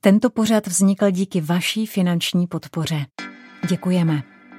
Tento pořad vznikl díky vaší finanční podpoře. Děkujeme.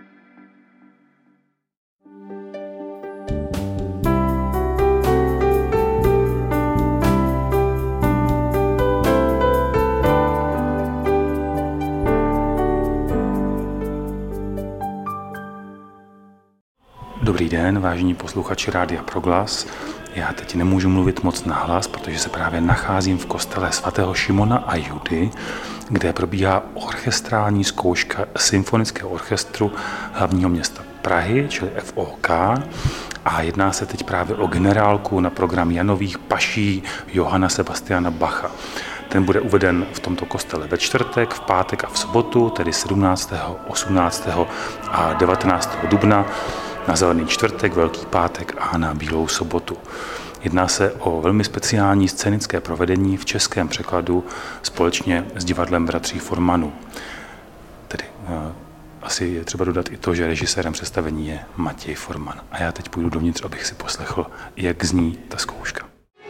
Dobrý den, vážení posluchači Rádia Proglas. Já teď nemůžu mluvit moc nahlas, protože se právě nacházím v kostele svatého Šimona a Judy, kde probíhá orchestrální zkouška symfonického orchestru hlavního města Prahy, čili FOK. A jedná se teď právě o generálku na program Janových paší Johanna Sebastiana Bacha. Ten bude uveden v tomto kostele ve čtvrtek, v pátek a v sobotu, tedy 17., 18. a 19. dubna, na Zelený čtvrtek, Velký pátek a na Bílou sobotu. Jedná se o velmi speciální scénické provedení v českém překladu společně s divadlem bratří Formanů. Tedy asi je třeba dodat i to, že režisérem představení je Matěj Forman. A já teď půjdu dovnitř, abych si poslechl, jak zní ta zkouška.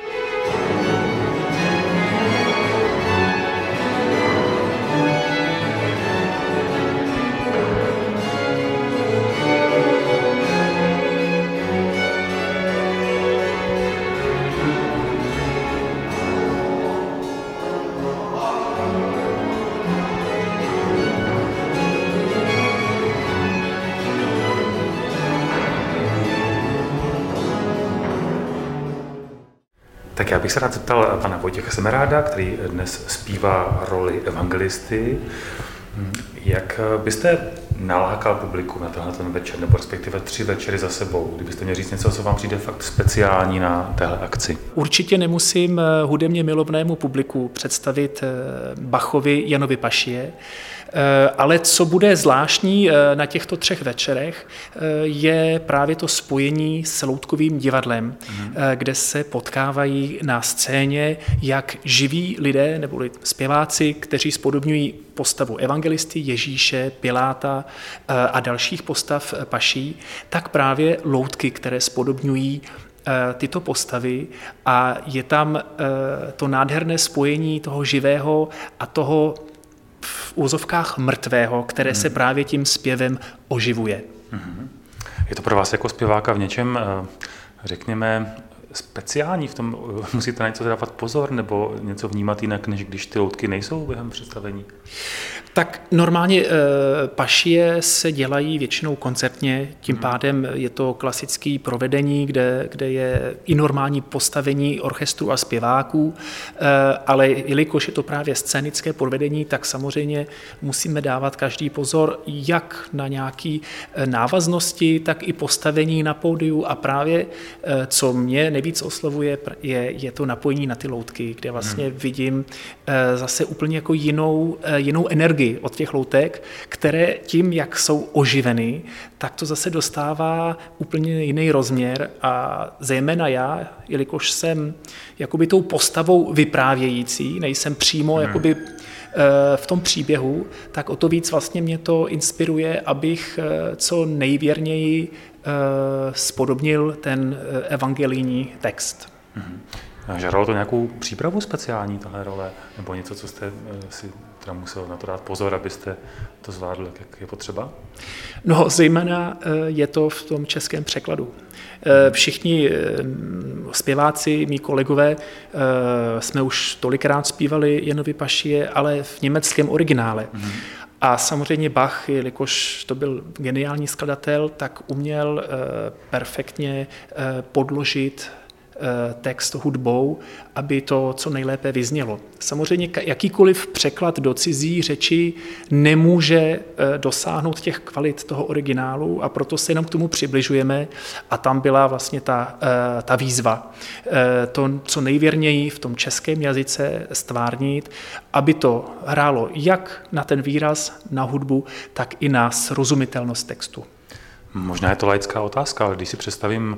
Tak já bych se rád zeptal pana Vojtěcha Semeráda, který dnes zpívá roli evangelisty. Jak byste nalákal publikum na tenhle ten večer, nebo respektive 3 večery za sebou? Kdybyste měl říct něco, co vám přijde fakt speciální na téhle akci? Určitě nemusím hudebně milovnému publiku představit Bachovi Janovy pašie, ale co bude zvláštní na těchto 3 večerech, je právě to spojení s Loutkovým divadlem, kde se potkávají na scéně jak živí lidé nebo zpěváci, kteří spodobňují postavu evangelisty, Ježíše, Piláta a dalších postav paší, tak právě loutky, které spodobňují tyto postavy, a je tam to nádherné spojení toho živého a toho v úzovkách mrtvého, které se právě tím zpěvem oživuje. Je to pro vás jako zpěváka v něčem, řekněme, speciální? V tom musíte na něco dávat pozor nebo něco vnímat jinak, než když ty loutky nejsou během představení? Tak normálně pašie se dělají většinou koncertně, tím pádem je to klasické provedení, kde je i normální postavení orchestru a zpěváků, ale jelikož je to právě scénické provedení, tak samozřejmě musíme dávat každý pozor jak na nějaké návaznosti, tak i postavení na pódiu, a právě co mě nejvíc oslovuje, je to napojení na ty loutky, kde vlastně vidím zase úplně jako jinou energii od těch loutek, které tím, jak jsou oživeny, tak to zase dostává úplně jiný rozměr, a zejména já, jelikož jsem jakoby tou postavou vyprávějící, nejsem přímo jakoby v tom příběhu, tak o to víc vlastně mě to inspiruje, abych co nejvěrněji spodobnil ten evangelijní text. Žádalo to nějakou přípravu speciální, tahle role, nebo něco, co jste si teda musel na to dát pozor, abyste to zvládli, jak je potřeba? No, zejména je to v tom českém překladu. Všichni zpěváci, mý kolegové, jsme už tolikrát zpívali Janovy pašie, ale v německém originále. A samozřejmě Bach, jelikož to byl geniální skladatel, tak uměl perfektně podložit text hudbou, aby to co nejlépe vyznělo. Samozřejmě jakýkoliv překlad do cizí řeči nemůže dosáhnout těch kvalit toho originálu, a proto se jenom k tomu přibližujeme, a tam byla vlastně ta výzva. To co nejvěrněji v tom českém jazyce stvárnit, aby to hrálo jak na ten výraz, na hudbu, tak i na srozumitelnost textu. Možná je to laická otázka, ale když si představím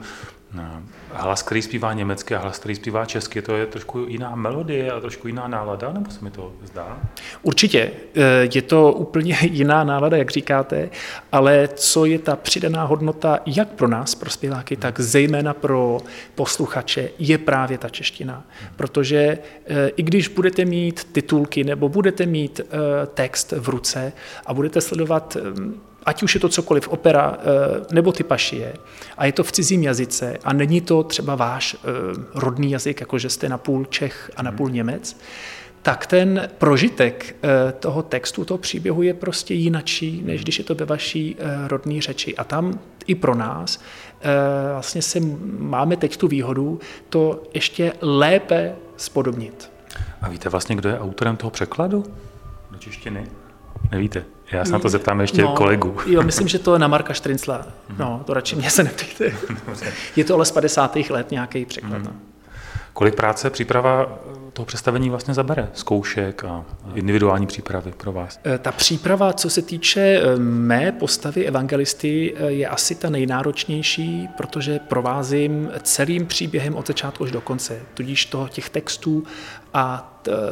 No. Hlas, který zpívá německy a hlas, který zpívá česky, to je trošku jiná melodie a trošku jiná nálada, nebo se mi to zdá? Určitě, je to úplně jiná nálada, jak říkáte, ale co je ta přidaná hodnota jak pro nás, pro zpěváky, tak zejména pro posluchače, je právě ta čeština. Protože i když budete mít titulky nebo budete mít text v ruce a budete sledovat ať už je to cokoliv, opera nebo ty pašie, a je to v cizím jazyce a není to třeba váš rodný jazyk, jakože jste napůl Čech a napůl Němec, tak ten prožitek toho textu, toho příběhu je prostě jinačí, než když je to ve vaší rodné řeči. A tam i pro nás vlastně máme teď tu výhodu to ještě lépe spodobnit. A víte vlastně, kdo je autorem toho překladu do češtiny? Nevíte? Já se na to zeptám ještě kolegu. Jo, myslím, že to je na Marka Štrincla. No, to radši mě se neptejte. Je to ale z 50. let nějaký překlad. Kolik práce příprava toho představení vlastně zabere? Zkoušek a individuální přípravy pro vás? Ta příprava, co se týče mé postavy evangelisty, je asi ta nejnáročnější, protože provázím celým příběhem od začátku až do konce. Tudíž těch textů a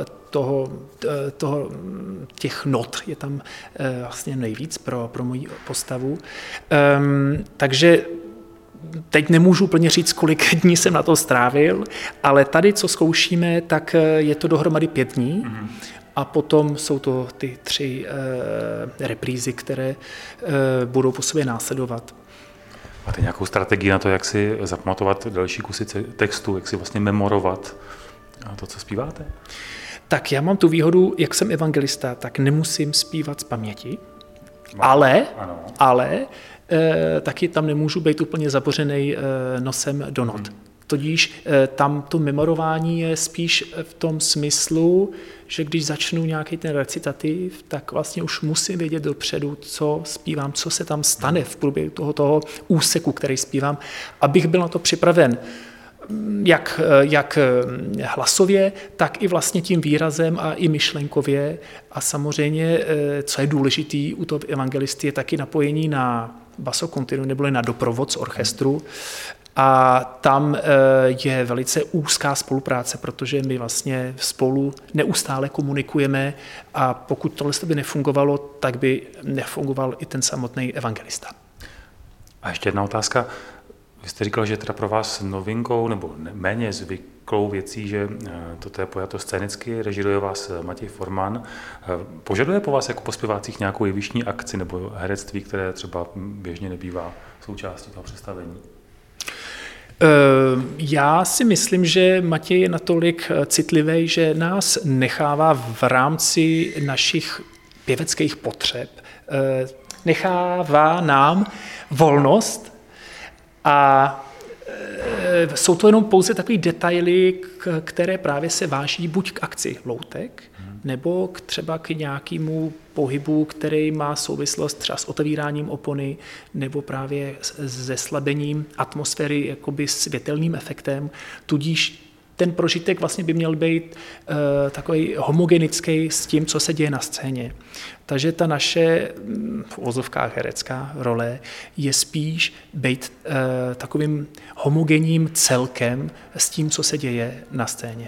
těch not je tam vlastně nejvíc pro moji postavu. Takže teď nemůžu úplně říct, kolik dní jsem na to strávil, ale tady, co zkoušíme, tak je to dohromady 5 dní a potom jsou to ty 3 reprízy, které budou po sobě následovat. Máte nějakou strategii na to, jak si zapamatovat další kusy textu, jak si vlastně memorovat to, co zpíváte? Tak já mám tu výhodu, jak jsem evangelista, tak nemusím zpívat z paměti, ale taky tam nemůžu být úplně zabořený nosem do not. Tudíž tam to memorování je spíš v tom smyslu, že když začnu nějaký ten recitativ, tak vlastně už musím vědět dopředu, co zpívám, co se tam stane v průběhu toho úseku, který zpívám, abych byl na to připraven. Jak hlasově, tak i vlastně tím výrazem a i myšlenkově. A samozřejmě, co je důležitý u toho evangelisty, je taky napojení na basso continuo, neboli na doprovod z orchestru. A tam je velice úzká spolupráce, protože my vlastně spolu neustále komunikujeme a pokud tohle by nefungovalo, tak by nefungoval i ten samotný evangelista. A ještě jedna otázka. Vy jste říkal, že teda pro vás novinkou nebo méně zvyklou věcí, že toto je pojato scénicky, režiruje vás Matěj Forman. Požaduje po vás jako po zpěvácích nějakou jevištní akci nebo herectví, které třeba běžně nebývá součástí toho představení? Já si myslím, že Matěj je natolik citlivý, že nás nechává v rámci našich pěveckých potřeb. Nechává nám volnost a jsou to jenom pouze takové detaily, které právě se váží buď k akci loutek, nebo třeba k nějakému pohybu, který má souvislost třeba s otevíráním opony, nebo právě se slabením atmosféry jakoby světelným efektem, tudíž ten prožitek vlastně by měl být takový homogenický s tím, co se děje na scéně. Takže ta naše v uvozovkách herecká role je spíš být takovým homogenním celkem s tím, co se děje na scéně.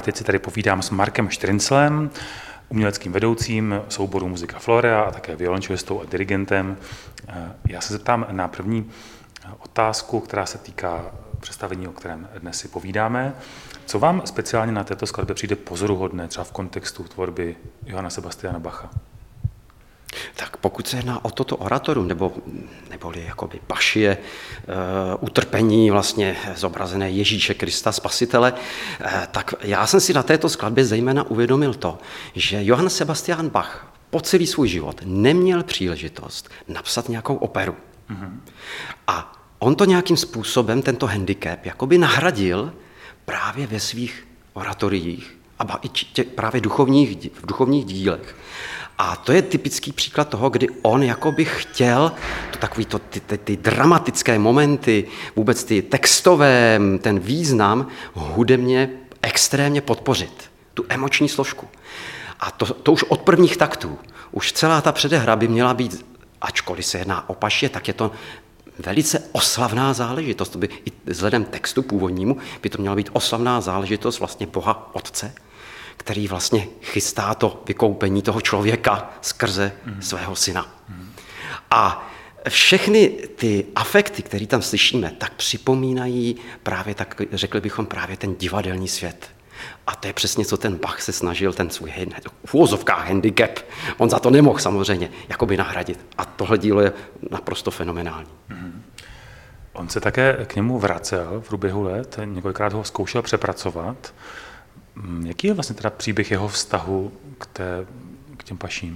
teď si tady povídám s Markem Štrinclem, uměleckým vedoucím souboru Muzika Florea a také violončelistou a dirigentem. Já se zeptám na první otázku, která se týká představení, o kterém dnes si povídáme. Co vám speciálně na této skladbě přijde pozoruhodné, třeba v kontextu tvorby Johanna Sebastiana Bacha? Tak pokud se jedná o toto oratorum, neboli jakoby pašie, utrpení vlastně zobrazené Ježíše Krista, Spasitele, tak já jsem si na této skladbě zejména uvědomil to, že Johann Sebastian Bach po celý svůj život neměl příležitost napsat nějakou operu. A on to nějakým způsobem, tento handicap, jakoby nahradil právě ve svých oratoriích a i právě v duchovních dílech. A to je typický příklad toho, kdy on jakoby chtěl ty dramatické momenty, vůbec ty textové, ten význam hudebně extrémně podpořit, tu emoční složku. A to už od prvních taktů. Už celá ta předehra by měla být, ačkoliv se jedná o pašie, tak je to velice oslavná záležitost. To by i vzhledem textu původnímu by to měla být oslavná záležitost vlastně Boha Otce, který vlastně chystá to vykoupení toho člověka skrze svého syna. A všechny ty afekty, které tam slyšíme, tak připomínají právě, tak řekli bychom, právě ten divadelní svět. A to je přesně, co ten Bach se snažil, ten svůj v úvozovkách handicap, on za to nemohl samozřejmě jakoby nahradit. A tohle dílo je naprosto fenomenální. On se také k němu vracel v průběhu let, několikrát ho zkoušel přepracovat. Jaký je vlastně teda příběh jeho vztahu k těm paším?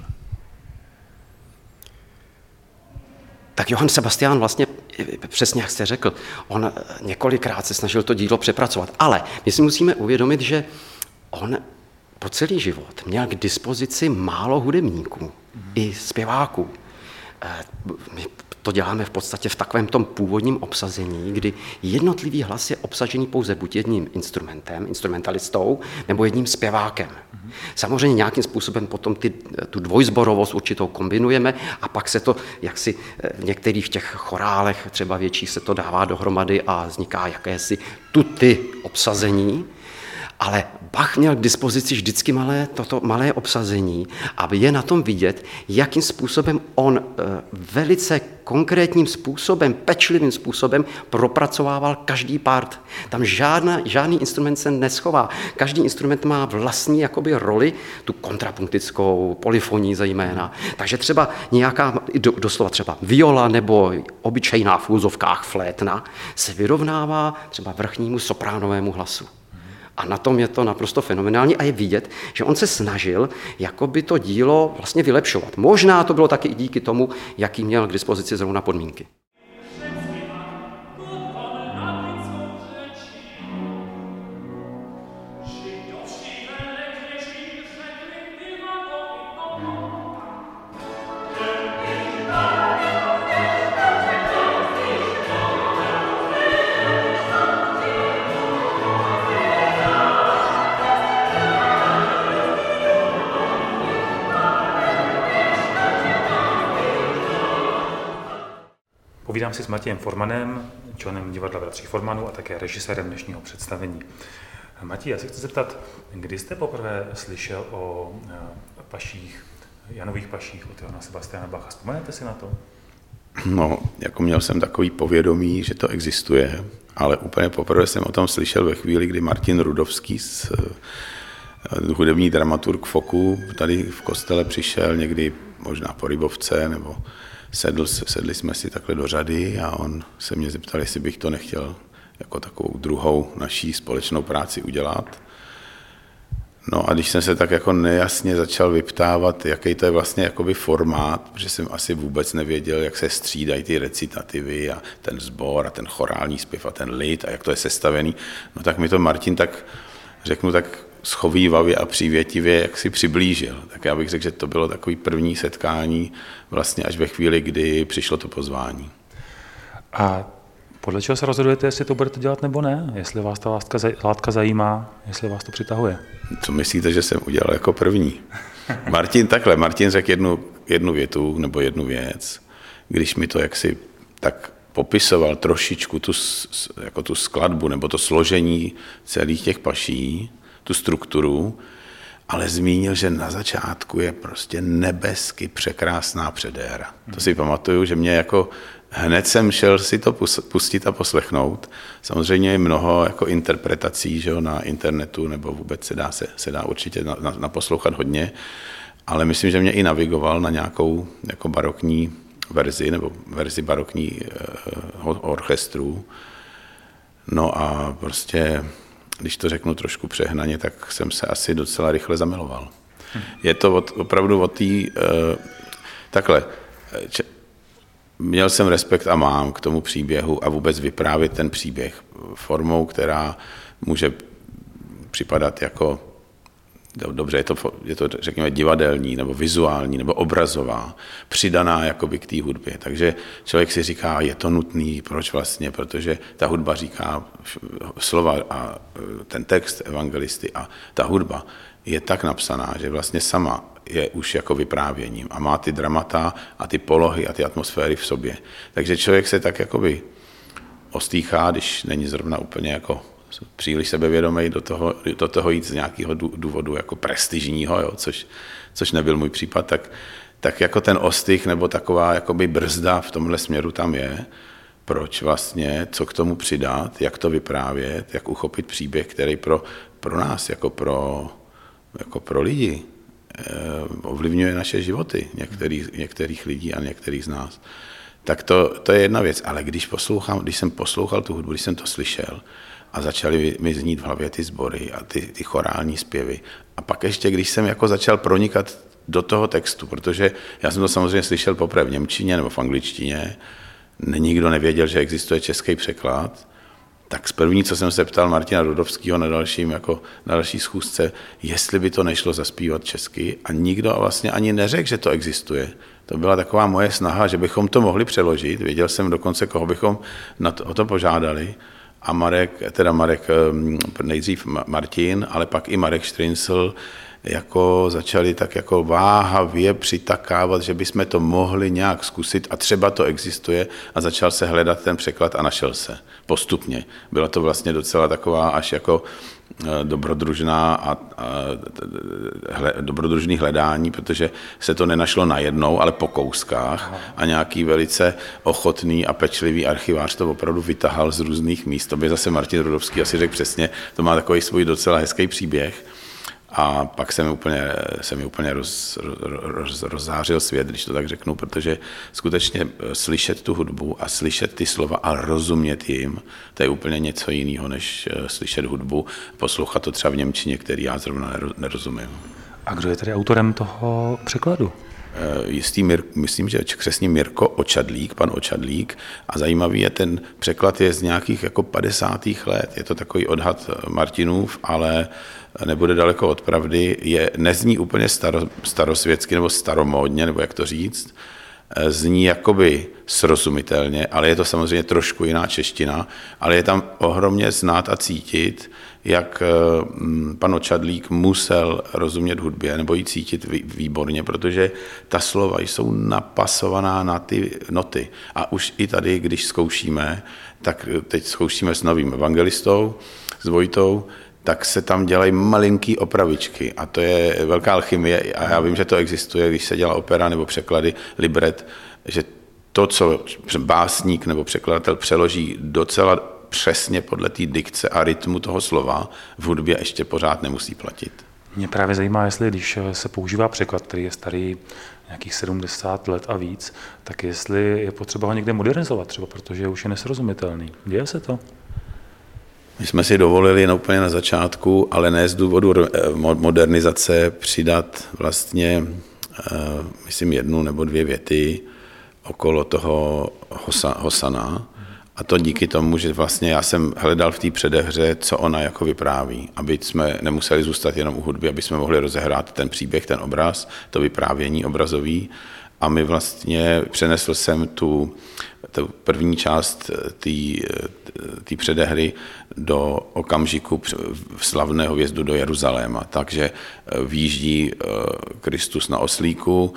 Tak Johann Sebastian vlastně, přesně jak jste řekl, on několikrát se snažil to dílo přepracovat, ale my si musíme uvědomit, že on po celý život měl k dispozici málo hudebníků, i zpěváků. My to děláme v podstatě v takovém tom původním obsazení, kdy jednotlivý hlas je obsažený pouze buď jedním instrumentalistou, nebo jedním zpěvákem. Samozřejmě nějakým způsobem potom tu dvojsborovost určitou kombinujeme a pak se to, jak si v některých těch chorálech, třeba větších, se to dává dohromady a vzniká jakési tuty obsazení. Ale Bach měl k dispozici vždycky toto malé obsazení a je na tom vidět, jakým způsobem on velice konkrétním způsobem, pečlivým způsobem propracovával každý part. Tam žádný instrument se neschová. Každý instrument má vlastní jakoby roli, tu kontrapunktickou, polyfonii zejména. Takže třeba nějaká, doslova třeba viola nebo obyčejná v úzovkách flétna se vyrovnává třeba vrchnímu sopránovému hlasu. A na tom je to naprosto fenomenální a je vidět, že on se snažil jakoby to dílo vlastně vylepšovat. Možná to bylo taky i díky tomu, jaký měl k dispozici zrovna podmínky. Povídám si s Matějem Formanem, členem divadla Bratří Formanů a také režisérem dnešního představení. Matěj, já se chci zeptat, kdy jste poprvé slyšel o paších, Janových paších od Johanna Sebastiana Bacha? Vzpomenete si na to? No, jako měl jsem takový povědomí, že to existuje, ale úplně poprvé jsem o tom slyšel ve chvíli, kdy Martin Rudovský, hudební dramaturg Foku, tady v kostele přišel někdy možná po Rybovce, nebo sedli jsme si takhle do řady a on se mě zeptal, jestli bych to nechtěl jako takovou druhou naší společnou práci udělat. No a když jsem se tak jako nejasně začal vyptávat, jaký to je vlastně jakoby formát, protože jsem asi vůbec nevěděl, jak se střídají ty recitativy a ten sbor a ten chorální zpěv a ten lid a jak to je sestavený, no tak mi to Martin tak, řeknu tak schovívavě a přívětivě, jak si přiblížil. Tak já bych řekl, že to bylo takový první setkání vlastně až ve chvíli, kdy přišlo to pozvání. A podle čeho se rozhodujete, jestli to budete dělat nebo ne? Jestli vás ta látka zajímá, jestli vás to přitahuje? Co myslíte, že jsem udělal jako první? Martin řekl jednu větu nebo jednu věc, když mi to jaksi tak popisoval trošičku tu skladbu nebo to složení celých těch paší, tu strukturu, ale zmínil, že na začátku je prostě nebesky překrásná předéra. To si pamatuju, že mě jako hned jsem šel si to pustit a poslechnout. Samozřejmě je mnoho jako interpretací, že jo, na internetu, nebo vůbec se dá určitě naposlouchat hodně, ale myslím, že mě i navigoval na nějakou jako barokní verzi, nebo verzi barokní orchestru. No a prostě, když to řeknu trošku přehnaně, tak jsem se asi docela rychle zamiloval. Je to opravdu od té... takhle, měl jsem respekt a mám k tomu příběhu a vůbec vyprávět ten příběh formou, která může připadat jako, dobře, je to řekněme divadelní, nebo vizuální, nebo obrazová, přidaná jakoby k té hudbě. Takže člověk si říká, je to nutný, proč vlastně, protože ta hudba říká slova a ten text evangelisty a ta hudba je tak napsaná, že vlastně sama je už jako vyprávěním a má ty dramata a ty polohy a ty atmosféry v sobě. Takže člověk se tak jakoby ostýchá, když není zrovna úplně jako příliš sebevědomý do toho jít z nějakého důvodu jako prestižního, jo, což nebyl můj případ, tak jako ten ostych nebo taková jakoby brzda v tomhle směru tam je. Proč vlastně, co k tomu přidat, jak to vyprávět, jak uchopit příběh, který pro nás, jako pro lidi, ovlivňuje naše životy některých lidí a některých z nás. Tak to je jedna věc, ale když jsem poslouchal tu hudbu, když jsem to slyšel a začaly mi znít v hlavě ty sbory a ty chorální zpěvy a pak ještě, když jsem jako začal pronikat do toho textu, protože já jsem to samozřejmě slyšel poprvé v němčině nebo v angličtině, nikdo nevěděl, že existuje český překlad, tak z první, co jsem se ptal Martina Rudovského na další schůzce, jestli by to nešlo zaspívat česky a nikdo vlastně ani neřekl, že to existuje. To byla taková moje snaha, že bychom to mohli přeložit. Věděl jsem dokonce, koho bychom o to požádali. A Marek, nejdřív Martin, ale pak i Marek Štryncl, jako začali tak jako váhavě přitakávat, že bychom to mohli nějak zkusit a třeba to existuje a začal se hledat ten překlad a našel se postupně. Byla to vlastně docela taková až jako dobrodružný hledání, protože se to nenašlo najednou, ale po kouskách a nějaký velice ochotný a pečlivý archivář to opravdu vytahal z různých míst. To by zase Martin Rudovský asi řekl přesně, to má takový svůj docela hezký příběh. A pak se mi úplně rozzářil svět, když to tak řeknu, protože skutečně slyšet tu hudbu a slyšet ty slova a rozumět jim, to je úplně něco jiného, než slyšet hudbu, poslouchat to třeba v němčině, který já zrovna nerozumím. A kdo je tedy autorem toho překladu? Myslím, že křestní Mirko Očadlík, pan Očadlík, a zajímavý je, ten překlad je z nějakých jako 50. let, je to takový odhad Martinův, ale nebude daleko od pravdy, nezní úplně starosvětsky nebo staromódně, nebo jak to říct, zní jakoby srozumitelně, ale je to samozřejmě trošku jiná čeština, ale je tam ohromně znát a cítit, jak pan Očadlík musel rozumět hudbě nebo ji cítit výborně, protože ta slova jsou napasovaná na ty noty. A už i tady, když zkoušíme, tak teď zkoušíme s novým evangelistou, s Vojtou, tak se tam dělají malinký opravičky a to je velká alchymie a já vím, že to existuje, když se dělá opera nebo překlady, libret, že to, co básník nebo překladatel přeloží docela přesně podle té dikce a rytmu toho slova, v hudbě ještě pořád nemusí platit. Mě právě zajímá, jestli když se používá překlad, který je starý nějakých 70 let a víc, tak jestli je potřeba ho někde modernizovat třeba, protože už je nesrozumitelný. Děje se to? My jsme si dovolili jen úplně na začátku, ale ne z důvodu modernizace, přidat vlastně, myslím, 1 nebo 2 věty okolo toho Hosana. A to díky tomu, že vlastně já jsem hledal v té předehře, co ona jako vypráví, aby jsme nemuseli zůstat jenom u hudby, aby jsme mohli rozehrát ten příběh, ten obraz, to vyprávění obrazový. A my vlastně přenesl jsem tu první část té předehry do okamžiku slavného vjezdu do Jeruzaléma. Takže výjíždí Kristus na oslíku,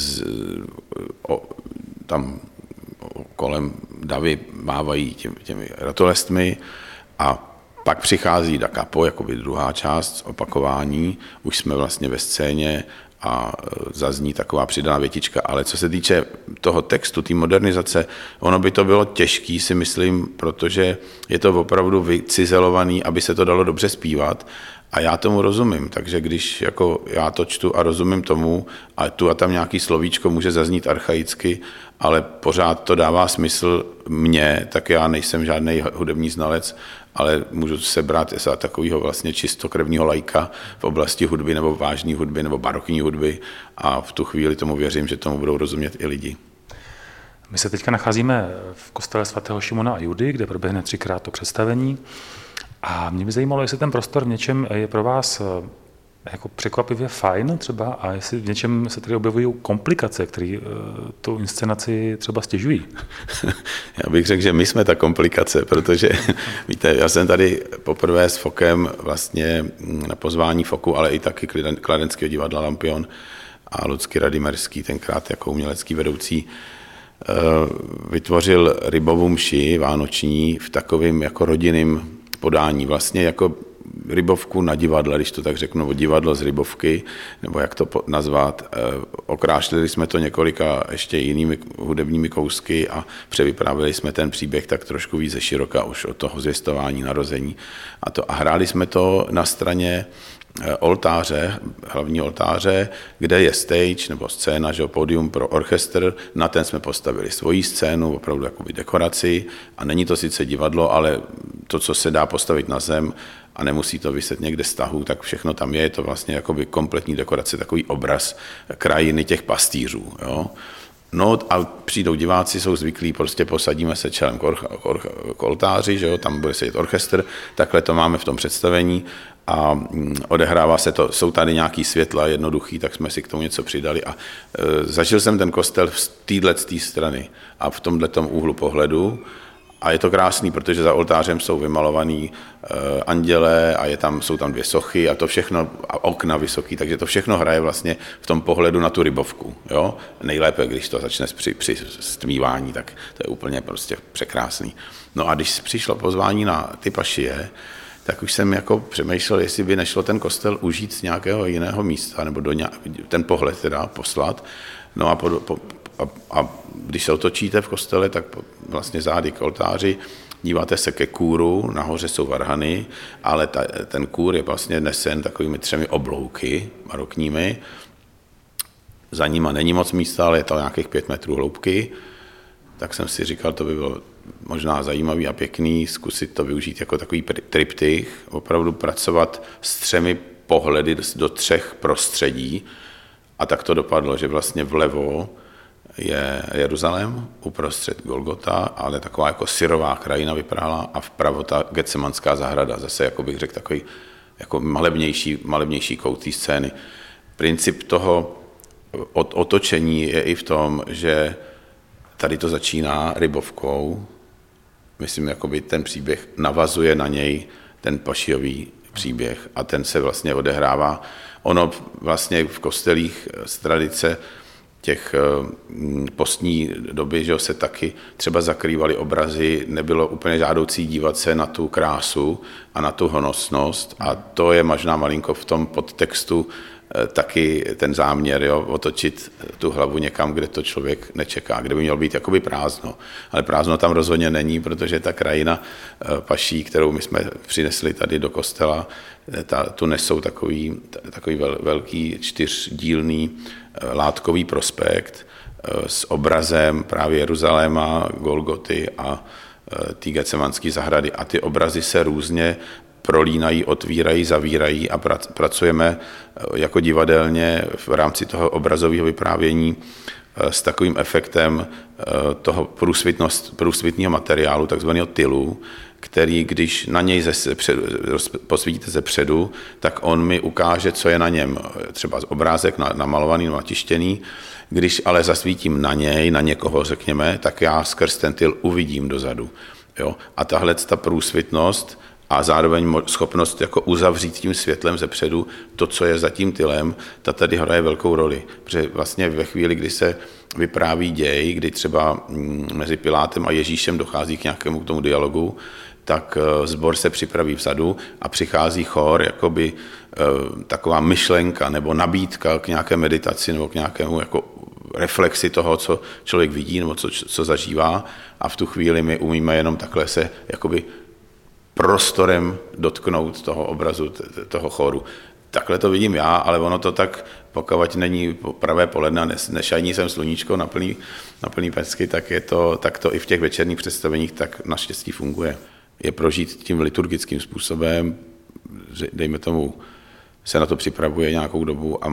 tam kolem davy mávají těmi ratolestmi a Pak přichází da capo, jakoby druhá část opakování, už jsme vlastně ve scéně a zazní taková přidaná větička. Ale co se týče toho textu, té modernizace, ono by to bylo těžký, si myslím, protože je to opravdu vycizelovaný, aby se to dalo dobře zpívat. A já tomu rozumím, takže když jako já to čtu a rozumím tomu a tu a tam nějaký slovíčko může zaznít archaicky, ale pořád to dává smysl mně, tak já nejsem žádný hudební znalec, ale můžu se brát za takového vlastně čistokrevního laika v oblasti hudby nebo vážné hudby nebo barokní hudby a v tu chvíli tomu věřím, že tomu budou rozumět i lidi. My se teďka nacházíme v kostele svatého Šimona a Judy, kde proběhne 3krát to představení. A mě by zajímalo, jestli ten prostor v něčem je pro vás jako překvapivě fajn třeba a jestli v něčem se tady objevují komplikace, které tu inscenaci třeba stěžují. Já bych řekl, že my jsme ta komplikace, protože víte, já jsem tady poprvé s Fokem vlastně na pozvání Foku, ale i taky Kladenského divadla Lampion a Lucky Radimerský, tenkrát jako umělecký vedoucí, vytvořil rybovou mši vánoční v takovém jako rodinném podání, vlastně jako rybovku na divadle, když to tak řeknu, nebo divadlo z rybovky, nebo jak to nazvat. Okrášlili jsme to několika ještě jinými hudebními kousky a převyprávili jsme ten příběh tak trošku víc ze široka už od toho zvěstování, narození a hráli jsme to na straně oltáře, hlavní oltáře, kde je stage nebo scéna, že pódium pro orchestr, na ten jsme postavili svoji scénu, opravdu jakoby dekoraci a není to sice divadlo, ale to, co se dá postavit na zem a nemusí to viset někde z tahu, tak všechno tam je to vlastně jakoby kompletní dekorace, takový obraz krajiny těch pastýřů, jo. No a přijdou diváci, jsou zvyklí, prostě posadíme se čelem k oltáři, že jo, tam bude sedět orchestr, takhle to máme v tom představení a odehrává se to, jsou tady nějaký světla jednoduchý, tak jsme si k tomu něco přidali a zažil jsem ten kostel z této strany a v tomhletom úhlu pohledu a je to krásný, protože za oltářem jsou vymalovaný anděle a jsou tam 2 sochy a to všechno, a okna vysoký, takže to všechno hraje vlastně v tom pohledu na tu rybovku. Jo? Nejlépe, když to začne při stmívání, tak to je úplně prostě překrásný. No a když přišlo pozvání na ty pašie, tak už jsem jako přemýšlel, jestli by nešlo ten kostel užít z nějakého jiného místa, nebo ten pohled teda poslat. No a když se otočíte v kostele, tak vlastně zády k oltáři, díváte se ke kůru, nahoře jsou varhany, ale ten kůr je vlastně nesen takovými 3 oblouky barokními. Za nima není moc místa, ale je to nějakých 5 metrů hloubky. Tak jsem si říkal, to by bylo možná zajímavý a pěkný, zkusit to využít jako takový triptych, opravdu pracovat s 3 pohledy do 3 prostředí. A tak to dopadlo, že vlastně vlevo je Jeruzalém, uprostřed Golgota, ale taková jako syrová krajina vypadala a vpravo ta Getsemanská zahrada, zase jako bych řekl takový jako malebnější kout té scény. Princip toho otočení je i v tom, že tady to začíná rybovkou, myslím, jakoby ten příběh navazuje na něj ten pašiový příběh a ten se vlastně odehrává. Ono vlastně v kostelích z tradice těch postní doby, že se taky třeba zakrývaly obrazy, nebylo úplně žádoucí dívat se na tu krásu a na tu honosnost a to je možná malinko v tom podtextu taky ten záměr, jo, otočit tu hlavu někam, kde to člověk nečeká, kde by mělo být jakoby prázdno. Ale prázdno tam rozhodně není, protože ta krajina paší, kterou my jsme přinesli tady do kostela, tu nesou takový velký 4dílný látkový prospekt s obrazem právě Jeruzaléma, Golgoty a té Getsemanské zahrady. A ty obrazy se různě prolínají, otvírají, zavírají a pracujeme jako divadelně v rámci toho obrazového vyprávění s takovým efektem toho průsvitného materiálu, takzvaného tylu, který, když na něj posvítíte ze předu, tak on mi ukáže, co je na něm. Třeba obrázek namalovaný, natištěný. Když ale zasvítím na něj, na někoho řekněme, tak já skrz ten tyl uvidím dozadu. Jo? A tahle ta průsvitnost a zároveň schopnost jako uzavřít tím světlem zepředu to, co je za tím tylem, ta tady hraje velkou roli. Protože vlastně ve chvíli, kdy se vypráví děj, kdy třeba mezi Pilátem a Ježíšem dochází k nějakému k tomu dialogu, tak sbor se připraví vzadu a přichází chór, jakoby taková myšlenka nebo nabídka k nějaké meditaci nebo k nějakému jako reflexi toho, co člověk vidí nebo co zažívá, a v tu chvíli my umíme jenom takhle se jakoby prostorem dotknout toho obrazu, toho chóru. Takhle to vidím já, ale ono to tak, pokud není pravé poledne, nešajní jsem sluníčko na plný pecky, tak to i v těch večerních představeních tak naštěstí funguje. Je prožít tím liturgickým způsobem, že dejme tomu, se na to připravuje nějakou dobu a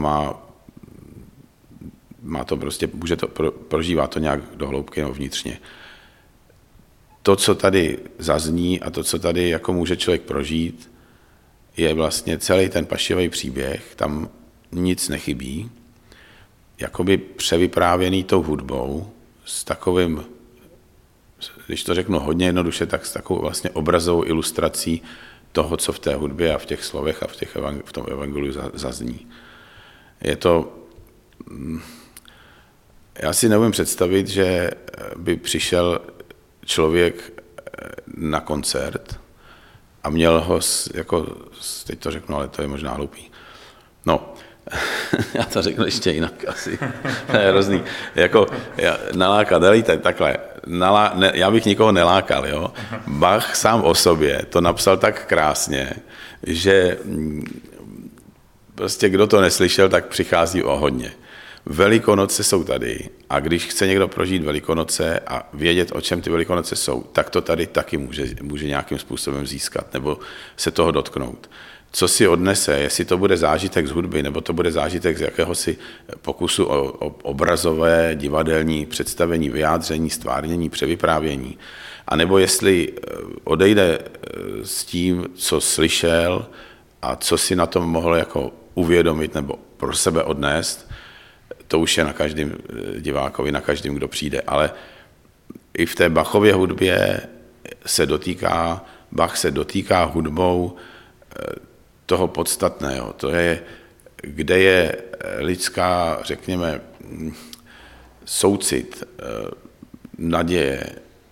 má to prostě, prožívá to nějak do hloubky nebo vnitřně. To, co tady zazní a to, co tady jako může člověk prožít, je vlastně celý ten Pašijový příběh, tam nic nechybí, jakoby převyprávěný tou hudbou, s takovým, když to řeknu hodně jednoduše, tak s takovou vlastně obrazovou ilustrací toho, co v té hudbě a v těch slovech a v tom evangeliu zazní. Je to, já si neumím představit, že by přišel člověk na koncert a měl ho, jako, teď to řeknu, ale to je možná hloupý. No, já to řeknu ještě jinak asi, to je hrozný. Jako, nalákat, takhle, já bych nikoho nelákal, jo. Bach sám o sobě to napsal tak krásně, že prostě kdo to neslyšel, tak přichází o hodně. Velikonoce jsou tady a když chce někdo prožít Velikonoce a vědět, o čem ty Velikonoce jsou, tak to tady taky může nějakým způsobem získat nebo se toho dotknout. Co si odnese, jestli to bude zážitek z hudby, nebo to bude zážitek z jakéhosi pokusu o obrazové, divadelní představení, vyjádření, stvárnění, převyprávění, a nebo jestli odejde s tím, co slyšel a co si na tom mohl jako uvědomit nebo pro sebe odnést, to už je na každém divákovi, na každém, kdo přijde. Ale i v té Bachově hudbě Bach se dotýká hudbou toho podstatného. To je, kde je lidská, řekněme, soucit, naděje,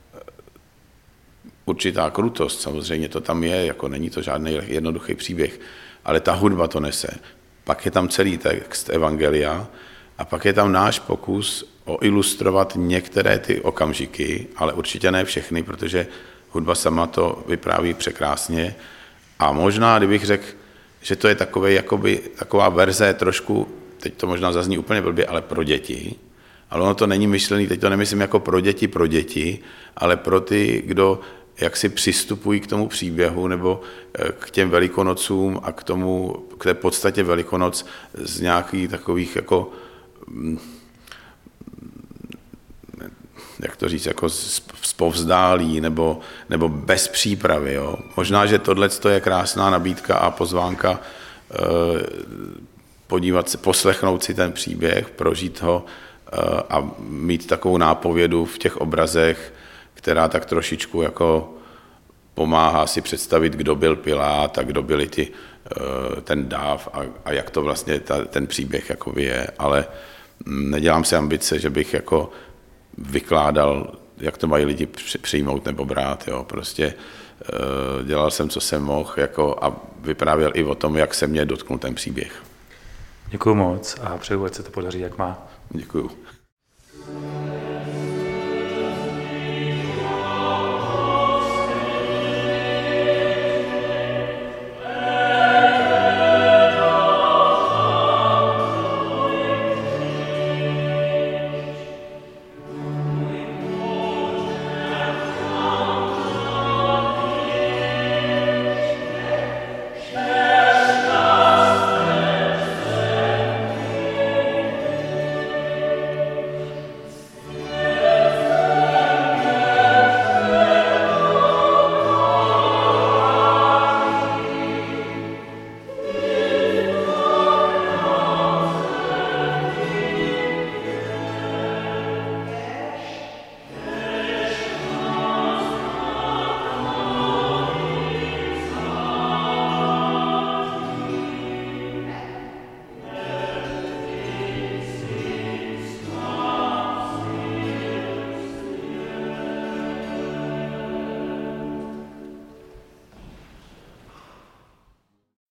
určitá krutost, samozřejmě to tam je, jako není to žádný jednoduchý příběh, ale ta hudba to nese. Pak je tam celý text evangelia a pak je tam náš pokus ilustrovat některé ty okamžiky, ale určitě ne všechny, protože hudba sama to vypráví překrásně. A možná, kdybych řekl, že to je taková verze trošku, teď to možná zazní úplně blbě, ale pro děti. Ale ono to není myšlený, teď to nemyslím jako pro děti, ale pro ty, kdo jak si přistupují k tomu příběhu nebo k těm Velikonocům a k té podstatě Velikonoc z nějakých takových jako, jak to říct, jako zpovzdálí nebo bez přípravy. Jo. Možná, že tohle je krásná nabídka a pozvánka podívat se, poslechnout si ten příběh, prožít ho a mít takovou nápovědu v těch obrazech, která tak trošičku jako pomáhá si představit, kdo byl Pilát a kdo byli ten dáv a jak to vlastně ten příběh jakoby je. Ale nedělám si ambice, že bych jako vykládal, jak to mají lidi přijmout nebo brát. Jo. Prostě dělal jsem, co jsem mohl jako, a vyprávěl i o tom, jak se mě dotknul ten příběh. Děkuju moc a přeju, ať se to podaří, jak má. Děkuju.